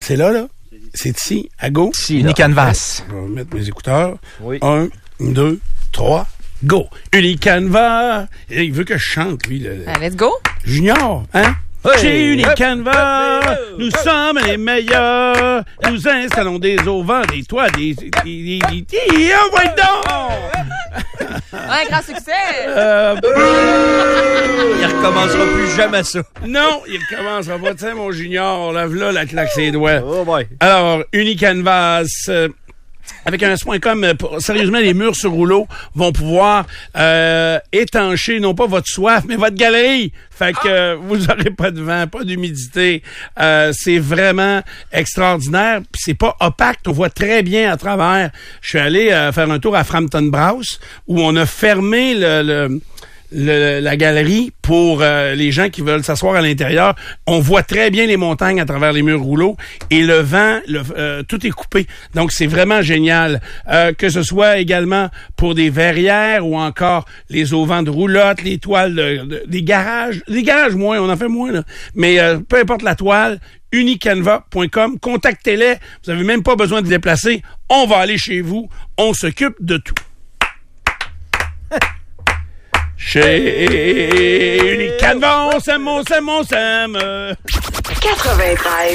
C'est là. C'est ici, à go. Unicanvas. Je vais mettre mes écouteurs. Oui. 1, 2, 3, go. Unicanvas. Il veut que je chante, lui. Let's go. Junior, hein? Hey! Chez Unicanvas, nous sommes les meilleurs. Nous installons des auvents, des toits, des oh, ouais, donc! Un grand succès. Il recommencera plus jamais ça. Non, il recommencera pas. Tiens, mon Junior, lève-là la claque ses doigts. Oh boy. Alors, Unicanvas, avec un S.com, sérieusement, les murs sur rouleau vont pouvoir étancher non pas votre soif, mais votre galerie. Fait que vous n'aurez pas de vent, pas d'humidité. C'est vraiment extraordinaire. Puis c'est pas opaque, on voit très bien à travers. Je suis allé faire un tour à Frampton Browse où on a fermé la galerie pour les gens qui veulent s'asseoir à l'intérieur. On voit très bien les montagnes à travers les murs rouleaux et le vent, tout est coupé. Donc, c'est vraiment génial. Que ce soit également pour des verrières ou encore les auvents de roulotte, les toiles des garages. Les garages, moins, on en fait moins, là. Mais peu importe la toile, unicanva.com, contactez-les. Vous n'avez même pas besoin de vous déplacer. On va aller chez vous. On s'occupe de tout. Chez Unicanva, on s'aime. 93.